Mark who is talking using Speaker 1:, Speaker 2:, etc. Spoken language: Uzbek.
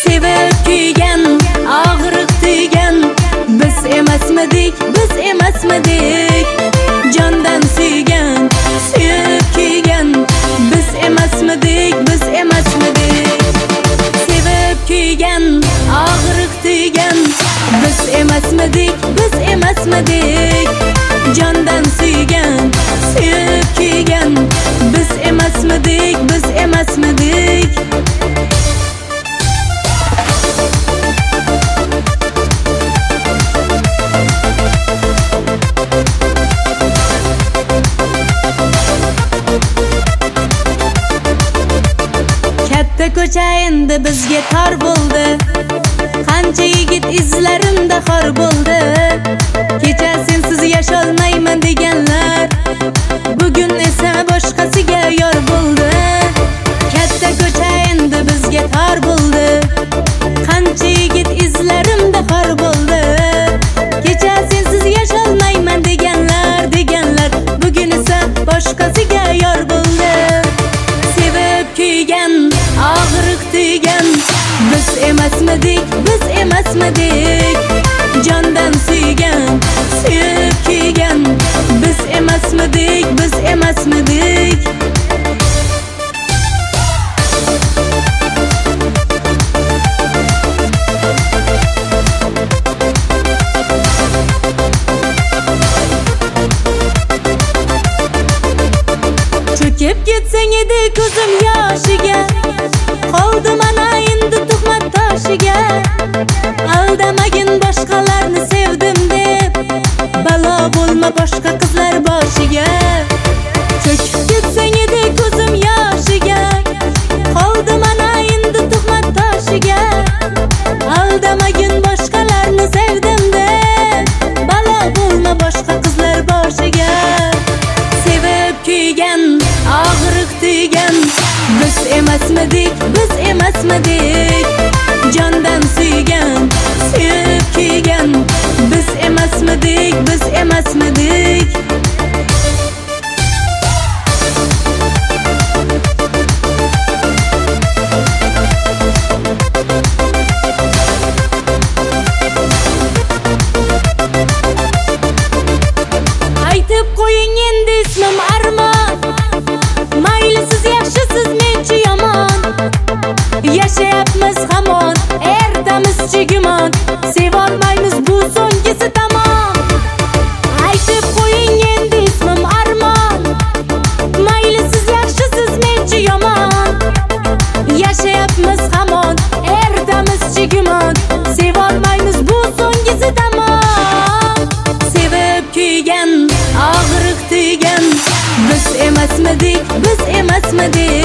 Speaker 1: Sevib kuygan, og'riq tuygan, biz emasmidik, biz emasmidik. Jondan suygan, suyib kuygan, biz emasmidik, biz emasmidik. Sevib kuygan, og'riq tuygan, biz emasmidik, biz emasmidik. Jondan suygan, suyib kuygan, biz emasmidik, biz emasmidik. Katta ko'cha endi bizga tor bo'ldi. Qancha yigit izlarimda xor bo'ldi. Kecha sensiz yasholmayman deganlar, bugun esa boshqasiga yor bo'ldi. Katta ko'cha endi bizga tor bo'ldi. Qancha yigit izlarimda xor bo'ldi. Kecha sensiz yasholmayman deganlar, bugun esa boshqasiga yor bo'ldi. Sevib kuygan, og'riq tuygan, biz emasmidik, biz emasmidik. Jondan suygan, suyib kuygan, biz emasmidik, biz emasmidik. Cho'kib ketsang edi ko'zim yoshiga, qoldim ana endi tuhmat toshiga. Aldamagin boshqalarni sevdim deb, balo bo'lma boshqa qizlar boshiga. Cho'kib ketsang edi ko'zim yoshiga, qoldim ana endi tuhmat toshiga. Aldamagin boshqalarni sevdim deb, balo bo'lma boshqa qizlar boshiga. Sevib kuygan, og'riq tuygan, biz emasmidik, biz emasmidik. Jondan suygan, suyib kuygan, biz emasmidik, biz emasmidik. Aytib qo'ying endi ismim Armon. Mayli siz yaxshisiz, menchi yomon. Yashayapmiz hamon, erdamizchi gumon. Sevolmaymiz, bu so'nggisi tamom. Aytib qo'ying endi ismim Armon. Mayli siz yaxshisiz, menchi yomon. Yashayapmiz hamon, erdamizchi gumon. Sevolmaymiz, bu so'nggisi tamom. Sevib kuygan, og'riq tuygan, biz emasmidik, biz emasmidik.